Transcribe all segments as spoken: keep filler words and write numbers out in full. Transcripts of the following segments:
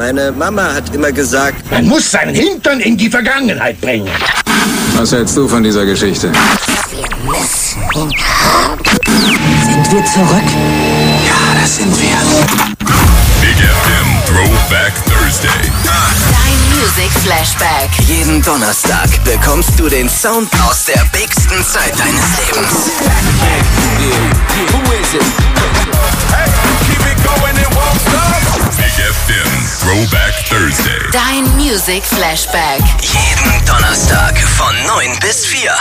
Meine Mama hat immer gesagt, man muss seinen Hintern in die Vergangenheit bringen. Was hältst du von dieser Geschichte? Wir müssen ihn haben. Sind wir zurück? Ja, das sind wir. Big F M Throwback Thursday. Dein Music Flashback. Jeden Donnerstag bekommst du den Sound aus der bigsten Zeit deines Lebens. Who is it? Hey, keep it going and won't stop. Big F M Throwback Thursday. Dein Music Flashback. Jeden Donnerstag von neun bis vier.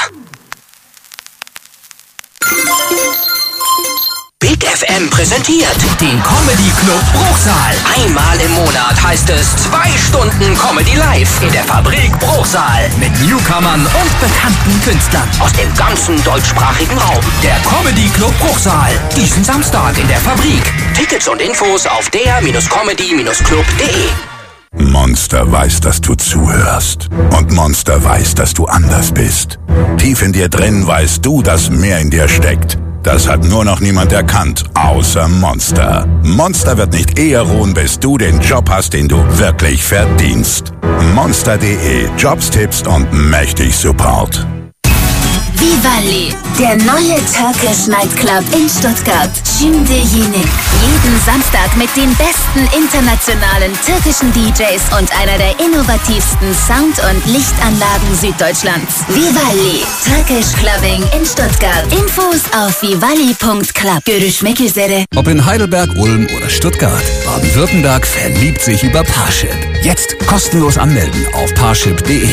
Big F M präsentiert den Comedy Club Bruchsal. Einmal im Monat heißt es zwei Stunden Comedy Live in der Fabrik Bruchsal. Mit Newcomern und bekannten Künstlern aus dem ganzen deutschsprachigen Raum. Der Comedy Club Bruchsal. Diesen Samstag in der Fabrik. Tickets und Infos auf der Comedy Club punkt de. Monster weiß, dass du zuhörst. Und Monster weiß, dass du anders bist. Tief in dir drin weißt du, dass mehr in dir steckt. Das hat nur noch niemand erkannt, außer Monster. Monster wird nicht eher ruhen, bis du den Job hast, den du wirklich verdienst. Monster punkt de. Jobs, Tipps und mächtig Support. Vivalli, der neue Turkish Nightclub in Stuttgart. Şimdi Yeni. Jeden Samstag mit den besten internationalen türkischen D Js und einer der innovativsten Sound- und Lichtanlagen Süddeutschlands. Vivalli, Turkish Clubbing in Stuttgart. Infos auf vivalli punkt club. Görüşmek üzere. Ob in Heidelberg, Ulm oder Stuttgart, Baden-Württemberg verliebt sich über Parship. Jetzt kostenlos anmelden auf parship punkt de.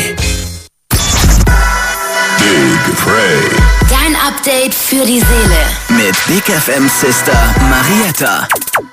Big Frey. Dein Update für die Seele. Mit Big F M Sister Marietta.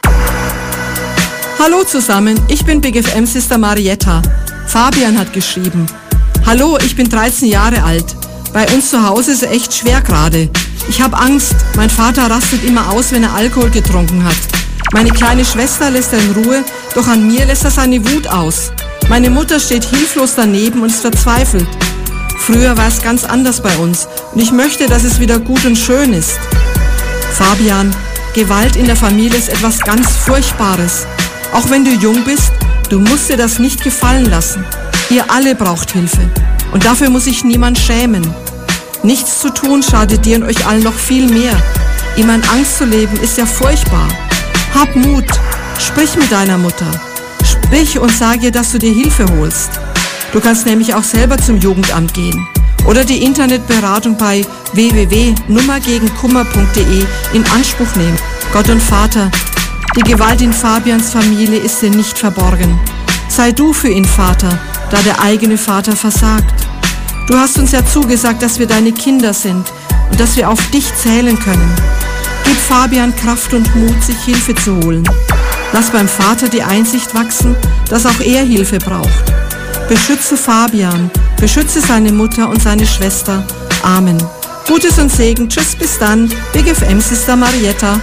Hallo zusammen, ich bin Big F M Sister Marietta. Fabian hat geschrieben. Hallo, ich bin dreizehn Jahre alt. Bei uns zu Hause ist es echt schwer gerade. Ich habe Angst. Mein Vater rastet immer aus, wenn er Alkohol getrunken hat. Meine kleine Schwester lässt er in Ruhe, doch an mir lässt er seine Wut aus. Meine Mutter steht hilflos daneben und ist verzweifelt. Früher war es ganz anders bei uns und ich möchte, dass es wieder gut und schön ist. Fabian, Gewalt in der Familie ist etwas ganz Furchtbares. Auch wenn du jung bist, du musst dir das nicht gefallen lassen. Ihr alle braucht Hilfe und dafür muss sich niemand schämen. Nichts zu tun schadet dir und euch allen noch viel mehr. Immer in Angst zu leben ist ja furchtbar. Hab Mut, sprich mit deiner Mutter. Sprich und sag ihr, dass du dir Hilfe holst. Du kannst nämlich auch selber zum Jugendamt gehen oder die Internetberatung bei w w w punkt nummer gegen kummer punkt de in Anspruch nehmen. Gott und Vater, die Gewalt in Fabians Familie ist dir nicht verborgen. Sei du für ihn Vater, da der eigene Vater versagt. Du hast uns ja zugesagt, dass wir deine Kinder sind und dass wir auf dich zählen können. Gib Fabian Kraft und Mut, sich Hilfe zu holen. Lass beim Vater die Einsicht wachsen, dass auch er Hilfe braucht. Beschütze Fabian, beschütze seine Mutter und seine Schwester. Amen. Gutes und Segen. Tschüss, bis dann. Big F M Sister Marietta.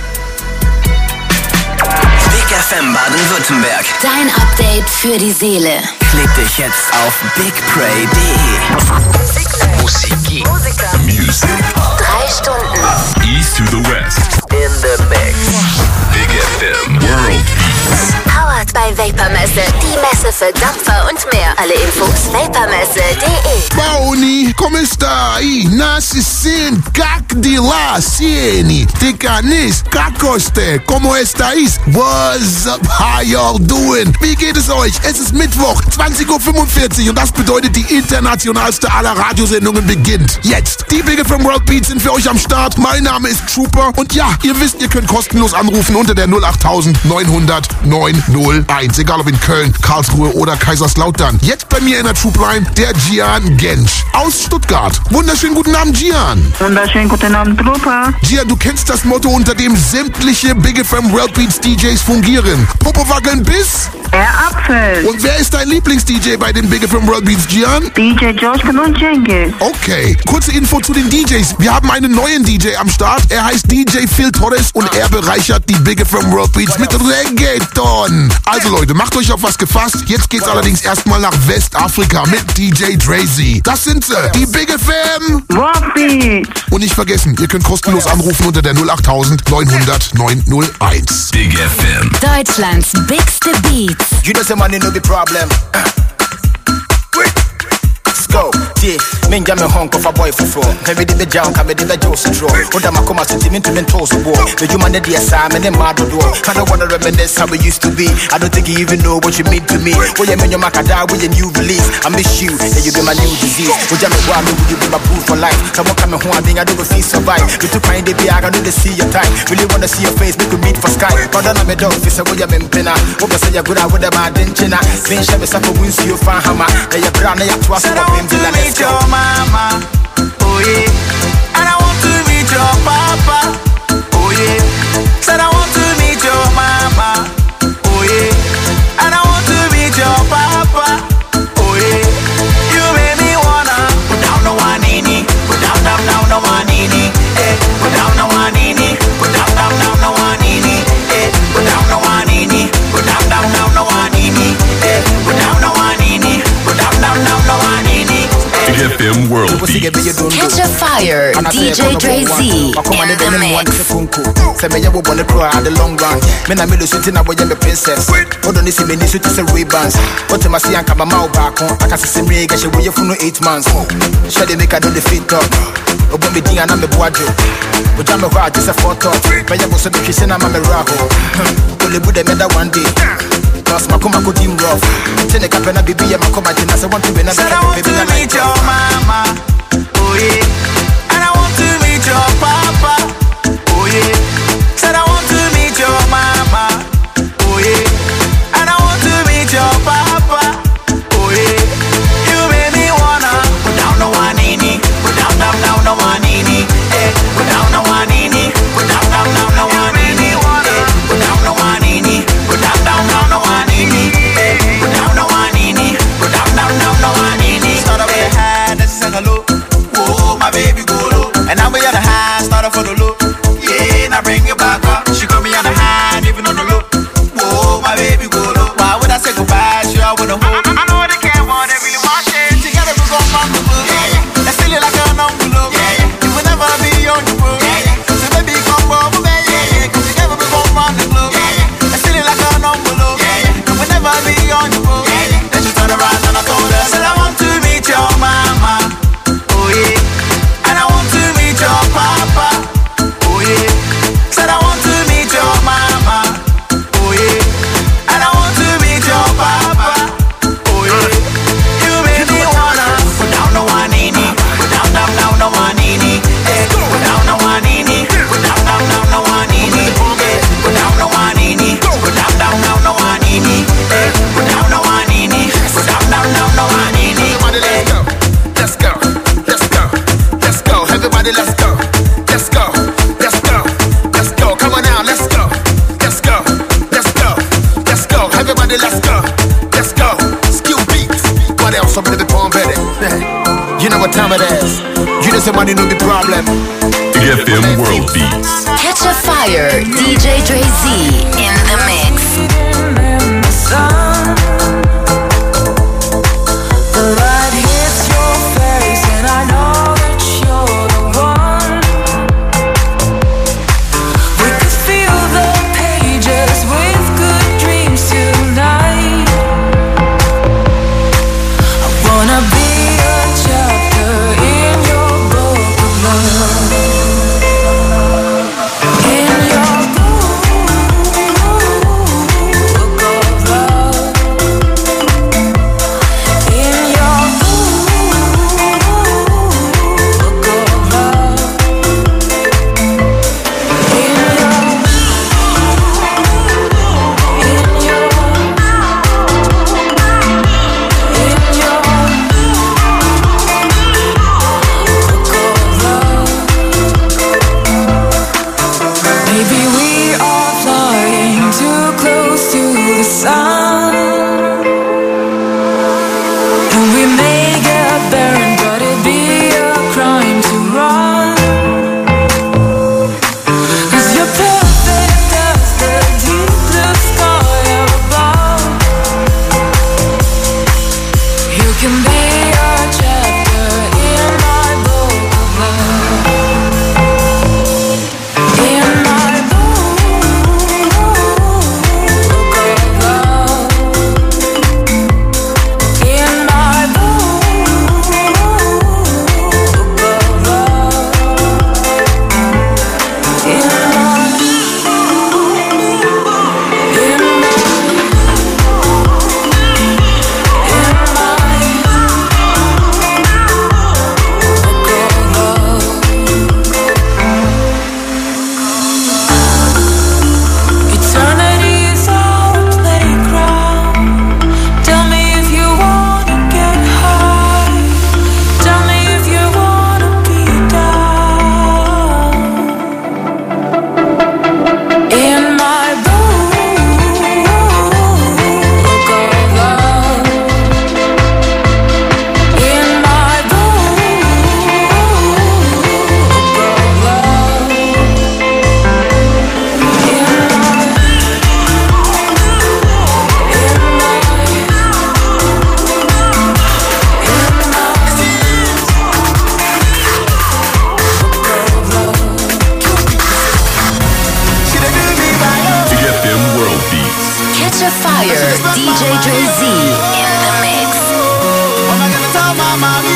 Big F M Baden-Württemberg. Dein Update für die Seele. Klick dich jetzt auf big pray punkt de. Musik. Music. Drei Stunden. East to the West. In the mix. Big F M World Beats. Powered by Vapormesse. Die Messe für Dampfer und mehr. Alle Infos vapormesse punkt de. Pauni, come stai? Nasi sin, kak di la, sieni, tikanis, kakoste, como estais? What's up, how y'all doing? Wie geht es euch? Es ist Mittwoch, zwanzig Uhr fünfundvierzig und das bedeutet, die internationalste aller Radiosendungen beginnt. Jetzt. Die Big F M World Beats sind für euch am Start. Mein Name ist Trooper und ja, ihr wisst, ihr könnt kostenlos anrufen unter der null acht neun null null neun null eins. Egal ob in Köln, Karlsruhe oder Kaiserslautern. Jetzt bei mir in der Troopline der Gian Gensch aus Stuttgart. Wunderschönen guten Abend, Gian. Wunderschönen guten Abend, Trooper. Gian, du kennst das Motto, unter dem sämtliche Big F M World Beats D Js fungieren. Popo wackeln bis... Er abfällt. Und wer ist dein Lieblings-D J bei den Big F M World Beats, Gian? D J Joshkin und Cengiz. Okay, kurze Info zu den D Js. Wir haben einen neuen D J am Start. Er heißt D J Phil Torres und er bereichert die Big F M World Beats mit Reggaeton. Also Also Leute, macht euch auf was gefasst. Jetzt geht's allerdings erstmal nach Westafrika mit D J Dre-Z. Das sind sie, die Big F M. Und nicht vergessen, ihr könnt kostenlos anrufen unter der null acht neun hundert neun null eins. Big F M. Deutschlands bigste Beats. You know some money no be problem. Let's go. Yeah, me jam me honk of a boy for four. Can we did the jump, can we did the Joseph draw? What am I come out to me to toes of war? The human the Sam and the mad door. I don't wanna reminisce how we used to be. I don't think you even know what you mean to me. When you mean your macadar with a new release, I miss you, then you be my new disease. Would you me want me, would you be my boo for life? Someone come home, I think I don't feel survive. You took my day, I don't need to see your time. Really wanna see your face, make we meet for sky. But then I'm a dog, this is what you're in pinna. Hope I say you're good, I would have my dinner. Clean shame is up for wins you find hammer. Then you're brown, then you're twice up in the meet your mama, oh yeah. And I want to meet your papa, oh yeah. Said I want to meet your mama, oh yeah. And I want to meet your papa, oh yeah. You made me wanna put down the one nini, put down, down, down the one nini, eh. Put down the one nini, put down, down, down the one nini, eh. Put down the one nini, put down, down, down the one nini, eh. Put down the one nini, put down, down, down the one nini. Big F M World Beats. Catch a Fire, D J Dre-Z in the mix. Say me ya wo wanna cry at the long run. Me na me lo sweet na boy me princess. Hold on this me ni sweet say Ray-Bans. What am I see anka mama back on. Aka say me ga she wo ye funu eight months. She dey make I do the fit up. Obo me din na me boajo. O jam me hwa just a photo. Me ya go so be kisse na ma me raho. Ole bu de me da one day. Cause my come go team rough. Tell the captain baby ya my come and say want to be na baby na meet your mama. Oh yeah. And I want to meet your papa. Oh yeah. Said I want to meet your mama. Oh yeah. And I want to meet your papa. Oh yeah. You made me wanna put down the one nini, put down down down the one nini, eh. Put down the one nini, put down down down the one nini, eh. Put down the one nini, put down down down the one nini, eh. Put down the one nini, put down down down the one nini. Start up with the high, that's a hello. Whoa, my baby go low. And now we at the high, start off for the low. Yeah, now bring it back up. She got me on the high, even on the low. Whoa, my baby go low. Why would I say goodbye? Sure, I wouldn't hold. I, I know they can't want, they really want shit. Together we gon' find the book. Yeah, yeah. Let's feel it like an envelope. Yeah, yeah. You will never be on the road. Yeah, yeah. So baby, come over, baby. Yeah, yeah. Cause together we gon' find the globe. Yeah, yeah. Let's feel it like an envelope. Yeah, yeah. You will never be on the road. Yeah, yeah. Then she turned around and I told her, said I want to meet your mama. Oh yeah. And I want to meet your papa. Oh yeah. Said I want to meet your mama. Oh yeah. And I want to meet your papa. Oh yeah. You made me wanna put down the one nini, put down down down the one nini, eh. Put down the one nini, put down down down the one nini, eh. Put down the one nini, put down down down the one nini, eh. Put down the one nini, put down down down the one nini. Let's go, let's go, let's go, everybody, let's go, let's go, let's go, let's go, come on now, let's go, let's go, let's go, let's go, everybody, let's go, let's go. Skill beats, what else? I'm gonna be born better. You know what time it is. You know somebody know the problem. Big F M World Beats. Catch a Fire, D J Dre-Z in the mix. The light hits your face and I know that you're the one. We could feel the pages with good dreams tonight. I wanna be a chapter in your book of love. In your book of love. In your book of love. Maybe we are flying too close to the sun, and we may get burned, but it'd be a crime to run. 'Cause you're perfect as the deep blue sky above. a Fire, D J Dre-Z in the mix. What am I gonna tell my mommy?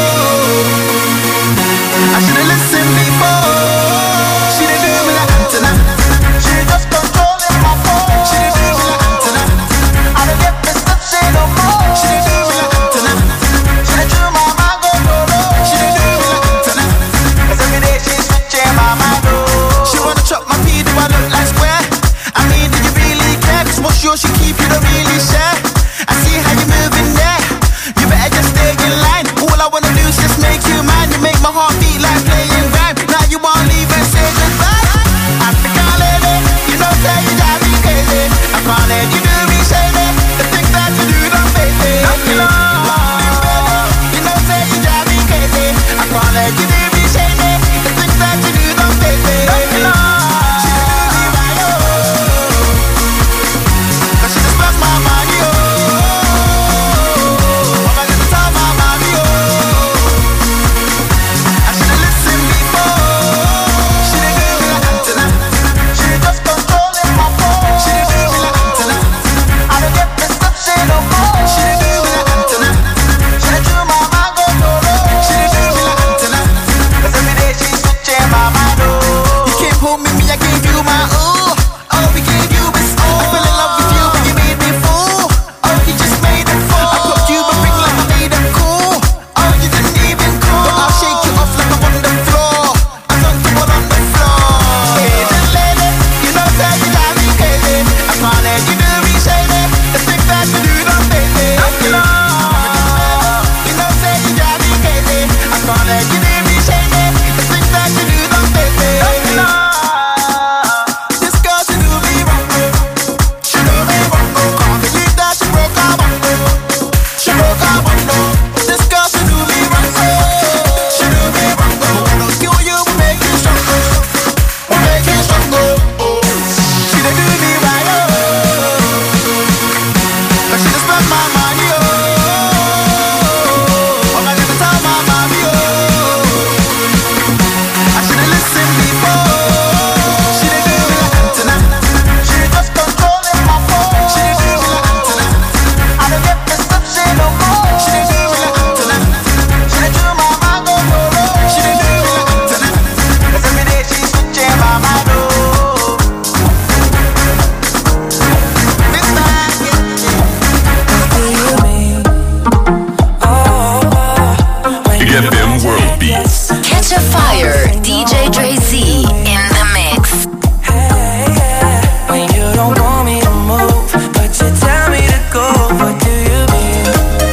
I should've listened before. She didn't do me like antenna. She just controlling my phone. She didn't do me like antenna. I don't get messed up, say no more. She didn't do me like antenna. She done drew my mind go no. She didn't do me like antenna. Cause every day she's switching my mind. She wanna chop my pee, do I look like square? I mean, do you really care? Cause most sure she keep you, don't really share. I see how you moving there. You better just stay in line. All I wanna do is just make you mine. You make my heart beat like playing rhyme. Now you wanna leave and say goodbye. African lady, you know say you drive me crazy. I can't let you do me shady. The things that you do don't faze me. You know say you drive me crazy. I can't let you do me shady. The things that you do don't faze me. She do me right, oh. Cause she just spent my money, oh. What am I gonna tell my mommy, oh? I should've listened before. She didn't do me like antenna. She just controlling my phone. She didn't do me like antenna. I don't get messed up, say no more. She didn't do me like antenna. She done drew my mind go no. She didn't do me like antenna. Cause every day she's switching my mind, oh. You came home with me, I gave you my ooh. Oh, we gave you this ooh. I fell in love with you, but you made me fool. Oh, you just made it fool. I popped you, but ring like I made it cool. Oh, you didn't even cool. But I'll shake you off like I'm on the floor. I don't do it on the floor. Agent lady, you know say you drive me crazy. I can't let you do me shady. The things that you do don't faze me. You know say you drive me crazy. I can't let you do me shady. The things that you do don't faze me. This girl, she do me wrong. She do me wrong. Can't believe that she broke our bond. She broke our bond. This girl, she do me wrong. She do me wrong. Wanna kill you, will make you stronger. Will make you stronger. She done do me right, oh. But she just spent my money, oh. What am I gonna tell my mommy, oh? I should've listened before. She didn't do me like antenna. She just controlling my phone. She didn't do me like antenna. I don't get messed up, say no more. She didn't do me like antenna. She done drew my mind go no. She didn't do me like antenna. Cause every day she's switching my mind, oh. G F M World Beats. Catch a Fire, D J Dre-Z in the mix. When you don't want me to move, but you tell me to go, what do you mean?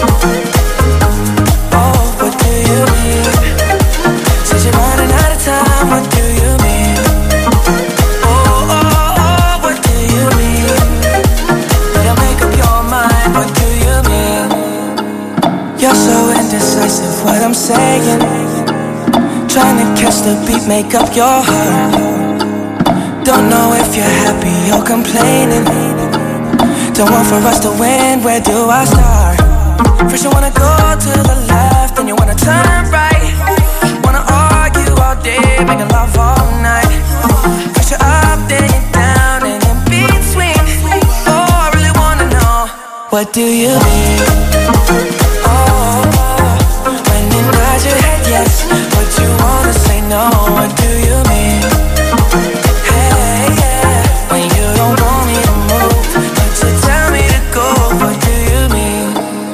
Oh, what do you mean? Since you're running out of time, what do you mean? Oh, oh, oh, what do you mean? Better make up your mind, what do you mean? You're so indecisive, what I'm saying. Trying to catch the beat, make up your heart. Don't know if you're happy or complaining. Don't want for us to win, where do I start? First you wanna go to the left, then you wanna turn right. Wanna argue all day, making love all night. First you're up, then you're down, and in between. Oh, I really wanna know, what do you mean? Oh, when you nod your head yes, but you wanna say no, what do you mean? Hey, yeah, when you don't want me to move, but you tell me to go, what do you mean?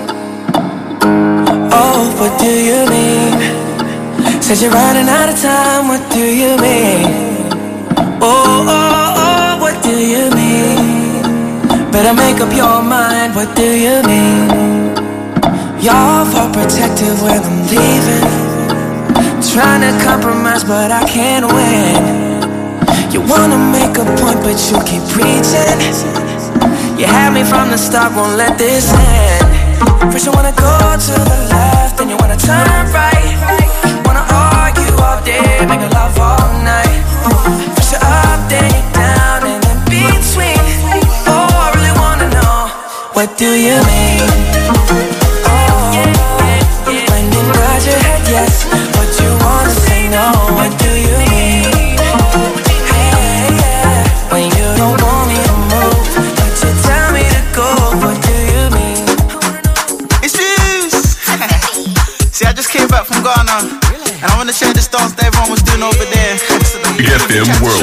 Oh, what do you mean? Said you're running out of time, what do you mean? Oh, oh, oh, what do you mean? Better make up your mind, what do you mean? Y'all for protective when I'm leaving. Trying to compromise but I can't win. You wanna make a point but you keep preaching. You had me from the start, won't let this end. First you wanna go to the left, then you wanna turn right. Wanna argue all day, making love all night. First you're up, then you're down, and in between. Oh, I really wanna know, what do you mean? Your head yes, but you wanna say no, what do you mean? Hey, yeah, when you don't want me to move, but you tell me to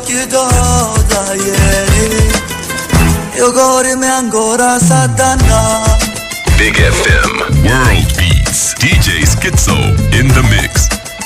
occhi d'oro da ieri, io cuore mi ancora satana. Big F M World Beats, D J Skitzo in the mix.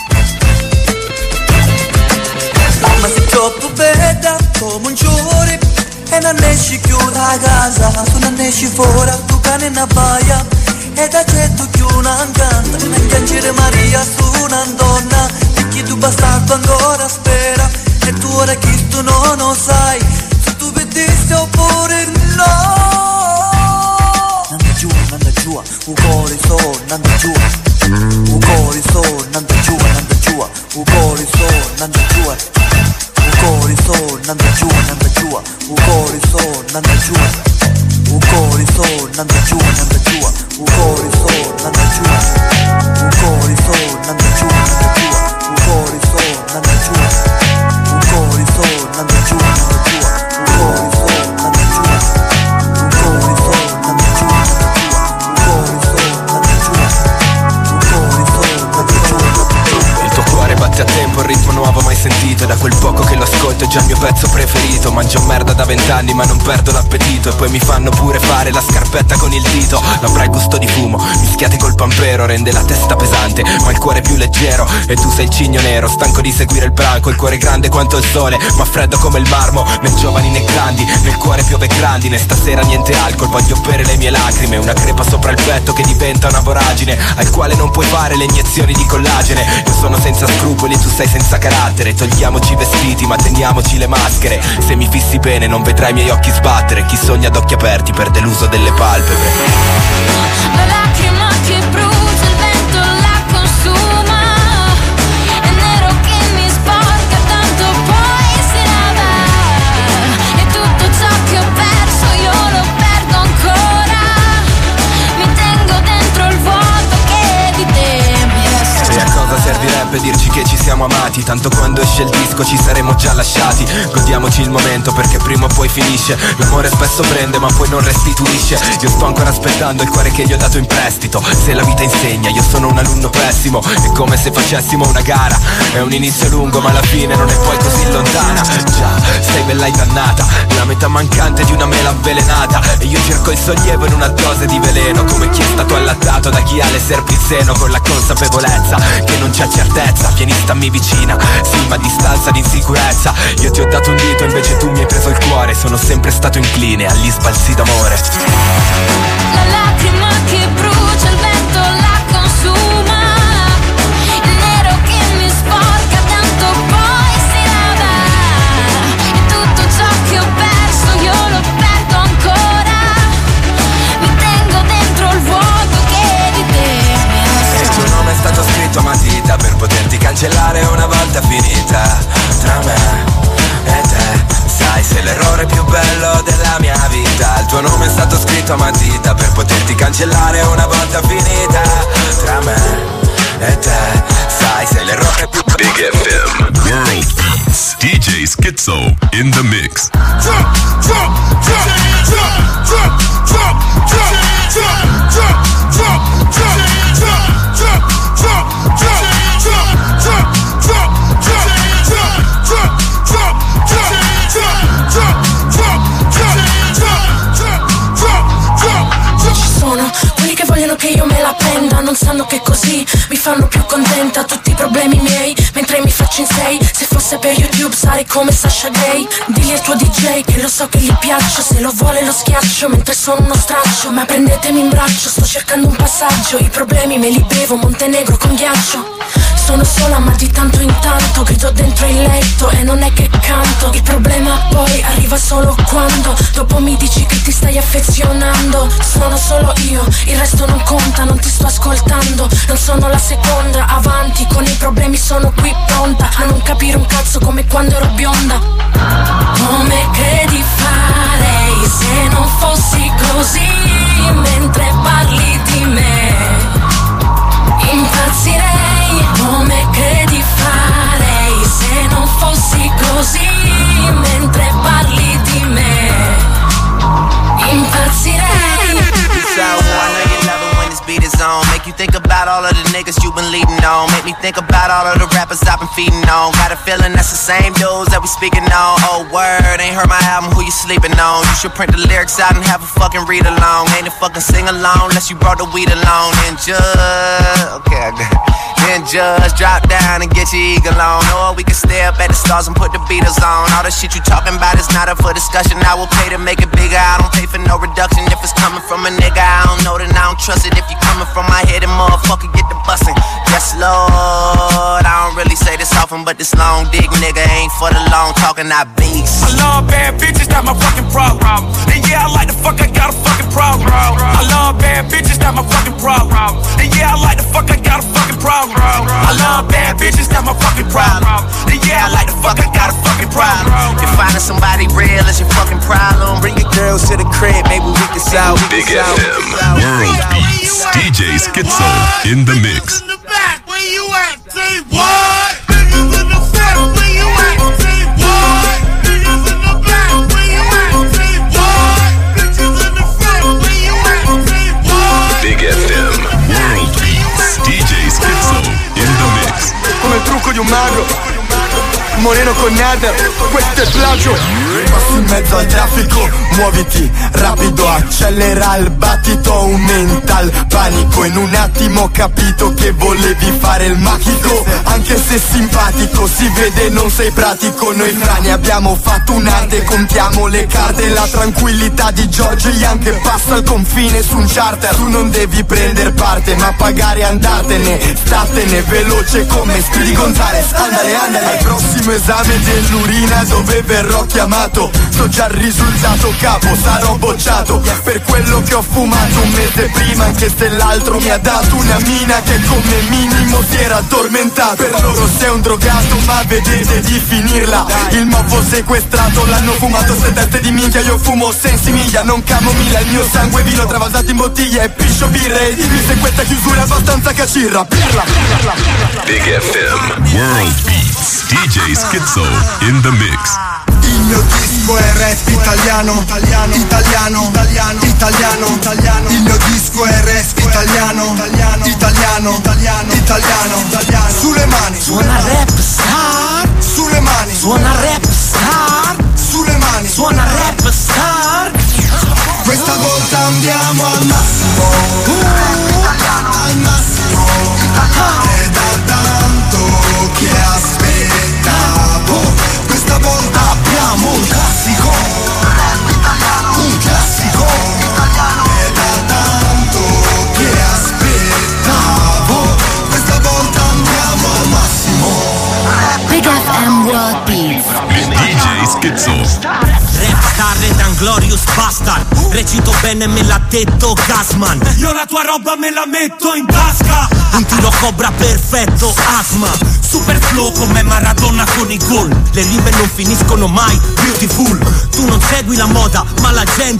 Ma sei troppo bella come un giuri e non esci più da casa, tu non esci fuori, tu cane in baia e da te tu più una canta, non piangere Maria su una donna, perché tu bastardo ancora spera e tu ora chi tu non lo sai, se tu vedessi oppure no. Nanda giù, nanda giù, un cuore so, nanda giù, un cuore so, nanda giù, nanda giù, un cuore so, nanda giù. Ukori so, nanda giù, nanda giù, ukori so, nanda giù, ukori so, nanda giù, nanda giù, ukori so, nanda giù, ukori so, nanda giù, nanda giù, ukori so, nanda giù, ukori so, nanda giù, nanda giù, ukori so, nanda giù, ukori so, nanda giù, nanda giù, ukori so, nanda giù, ukori so, nanda giù. Il tuo cuore batte a tempo, il ritmo nuovo mai sentito, e da quel poco che lo ascolto è già il mio pezzo preferito. Mangio merda da vent'anni ma non perdo l'appetito, e poi mi fanno pure fare la scarpetta con il dito. L'avrà il gusto di fumo, mischiati col pampero, rende la testa pesante ma il cuore più leggero. E tu sei il cigno nero, stanco di seguire il branco, il cuore grande quanto il sole ma freddo come il marmo. Né giovani né grandi, nel cuore piove grandine. Stasera niente alcol, voglio bere le mie lacrime, una crepa sopra il petto che diventa una voragine, al quale non puoi fare le iniezioni di collagene. Io sono senza scrupoli, tu sei senza carattere, togliamoci i vestiti ma teniamoci le maschere. Se mi fissi bene non vedrai i miei occhi sbattere, chi sogna ad occhi aperti perde l'uso delle palpebre. La lacrima che brucia, il vento la consuma, è nero che mi sporca, tanto poi si lava, e tutto ciò che ho perso io lo perdo ancora, mi tengo dentro il vuoto che di te mi resta. E a cosa servirebbe dirci che ci siamo amati, tanto quando esce il disco ci saremo già lasciati. Godiamoci il momento perché prima o poi finisce, l'amore spesso prende ma poi non restituisce. Io sto ancora aspettando il cuore che gli ho dato in prestito, se la vita insegna io sono un alunno pessimo, è come se facessimo una gara, è un inizio lungo ma la fine non è poi così lontana. Già, sei bella e dannata, la metà mancante di una mela avvelenata, e io cerco il sollievo in una dose di veleno, come chi è stato allattato da chi ha le serpi in seno, con la consapevolezza che non c'è certezza. Vieni, stammi vicina, sì ma a distanza di insicurezza. Io ti ho dato un dito invece tu mi hai preso il cuore, sono sempre stato incline agli sbalzi d'amore. La lacrima che brucia, il vento la consuma, il nero che mi sporca, tanto poi si lava, e tutto ciò che ho perso io lo perdo ancora, mi tengo dentro il vuoto che di te mi resta. Il tuo nome è stato scritto a matita per poterti cancellare una volta finita tra me e te. Sai, sei l'errore più bello della mia vita. Il tuo nome è stato scritto a matita per poterti cancellare una volta finita tra me e te. Sai, sei l'errore più bello. Big F M World Beats, D J Skitzo in the mix. Drop, drop, drop, drop, drop, drop, drop, drop, drop, drop, drop, drop, drop, drop, drop, drop. Ci sono quelli che vogliono che io me la prenda, non sanno che così mi fanno più contenta. Tutti i problemi miei mentre mi faccio in sei, se fosse per YouTube sarei come Sasha Grey. Digli al tuo D J che lo so che gli piaccio, se lo vuole lo schiaccio mentre sono uno straccio. Ma prendetemi in braccio, sto cercando un passaggio, i problemi me li bevo, Montenegro con ghiaccio. Sono sola ma di tanto in tanto grido dentro il letto e non è che canto. Il problema poi arriva solo quando dopo mi dici che ti stai affezionando. Sono solo io, il resto non conta, non ti sto ascoltando. Non sono la seconda, avanti con i problemi sono qui pronta a non capire un cazzo come quando ero bionda. Come credi farei se non fossi così mentre parli di me? Impazzirei. Come credi farei se non fossi così mentre parli di me? Impazzirei. So I know you love it when this beat is on, make you think about all of the niggas you been leading on. Make me think about all of the rappers I've been feeding on. Got a feeling that's the same dudes that we speaking on. Oh word, ain't heard my album, who you sleeping on? You should print the lyrics out and have a fucking read along. Ain't a fucking sing along unless you brought the weed along. And just, okay, I got it. Then just drop down and get your eagle on. Or we can stay up at the stars and put the Beatles on. All the shit you talking about is not up for discussion. I will pay to make it bigger. I don't pay for no reduction if it's coming from a nigga. I don't know, then I don't trust it. If you coming from my head, and motherfucker get the bussin'. Yes, Lord. I don't really say this often, but this long dick nigga ain't for the long talking, I beast. I love bad bitches, that's my fucking problem. And yeah, I like the fuck, I got a fucking problem. I love bad bitches, that's my fucking problem. And yeah, I like the fuck, I got a fucking problem. I love bad bitches, that's my fucking problem. And yeah, I like the fuck, I got a fucking problem. If finding somebody real is your fucking problem, bring your girls to the crib, maybe we can solve it. Big F M, World Beats, D J Schizo in the mix. In the back, where you at? Say what? Niggas in the back, where you at? Say what? Niggas in the back, where you at? Say what? Bitches in the front, where you at? Say what? Big F M, World Beats, D J Schizo in the mix. Come il trucco di un mago, Moreno con nada, questo è plagio. Passi in mezzo al traffico, muoviti rapido, accelera il battito, aumenta il panico. In un attimo ho capito che volevi fare il magico. Anche se simpatico, si vede non sei pratico. Noi frani abbiamo fatto un'arte, contiamo le carte. La tranquillità di George Young che passa il confine su un charter. Tu non devi prendere parte, ma pagare e andartene. Statene veloce come Speedy Gonzales. Andale, andale al prossimo esame dell'urina dove verrò chiamato. So già il risultato capo, sarò bocciato per quello che ho fumato un mese prima. Anche se l'altro mi ha dato una mina che come minimo si era addormentato. Per loro sei un drogato ma vedete di finirla. Il mofo sequestrato, l'hanno fumato se teste di minchia. Io fumo sensimiglia, non camomilla. Il mio sangue vino travasato in bottiglia e piscio birre. E dimmi se questa chiusura è abbastanza cacirra. Pirla, pirla, pirla. Big F M, World Beats, D J Schizo in the mix. Il mio disco è rap italiano, italiano, italiano, italiano, italiano, italiano. Il mio disco è rap italiano, italiano, italiano, italiano, italiano, italiano. Sulle mani, suona rap star. Sulle mani, suona rap star. Sulle mani, suona rap star. Questa volta andiamo al massimo, al massimo. È da tanto che aspettavo. Questa volta abbiamo un classico, un classico. È da tanto che aspettavo. Questa volta andiamo al massimo. Big F M World Beats. D J Schizo. Rap star ed Anglorious Bastard. Recito bene, me l'ha detto Gasman. Io la tua roba me la metto in tasca. Un tiro cobra perfetto, asma. Super flow come Maradona con i gol. Le rime non finiscono mai, beautiful. Tu non segui la moda, ma la gente